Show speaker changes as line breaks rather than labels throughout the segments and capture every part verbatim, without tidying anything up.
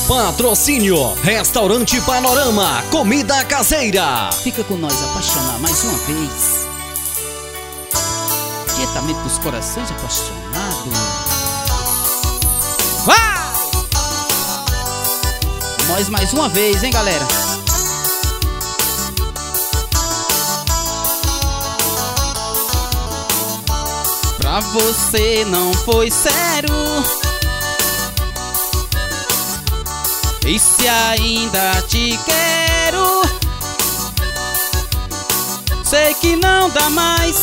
Patrocínio Restaurante Panorama, comida caseira.
Fica com nós apaixonar mais uma vez. Diretamente dos corações apaixonados. Vai! Nós mais uma vez, hein, galera? Pra você não foi sério. E se ainda te quero, sei que não dá mais.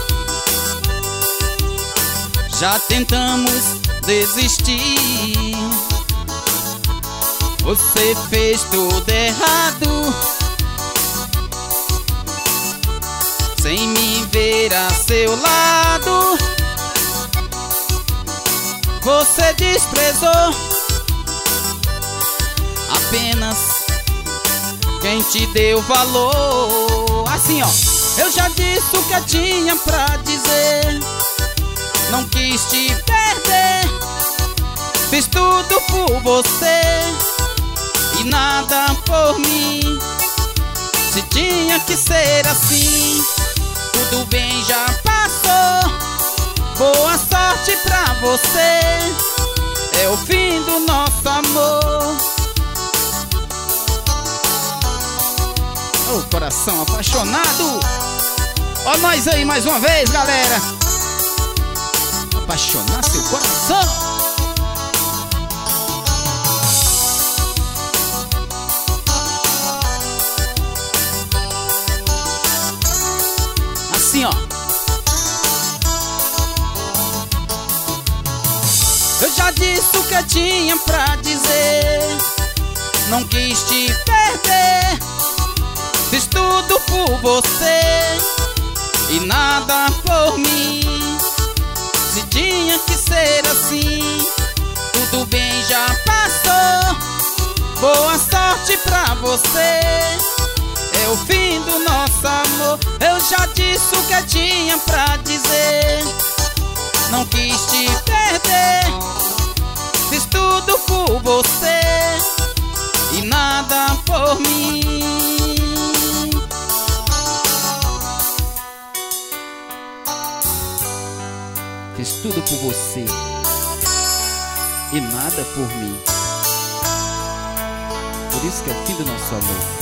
Já tentamos desistir. Você fez tudo errado, sem me ver a seu lado. Você desprezou apenas quem te deu valor. Assim, ó, eu já disse o que eu tinha pra dizer. Não quis te perder, fiz tudo por você e nada por mim. Se tinha que ser assim, tudo bem, já passou. Boa sorte pra você, é o fim do nosso amor. Oh, coração apaixonado. Ó nós aí mais uma vez, galera. Apaixonar seu coração. Assim, ó. Eu já disse o que eu tinha pra dizer. Não quis te perder, fiz tudo por você e nada por mim. Se tinha que ser assim, tudo bem, já passou. Boa sorte pra você, é o fim do nosso amor. Eu já disse o que eu tinha pra dizer. Não quis te perder, fiz tudo por você e nada por mim. Fiz tudo por você e nada por mim. Por isso que é o fim do nosso amor.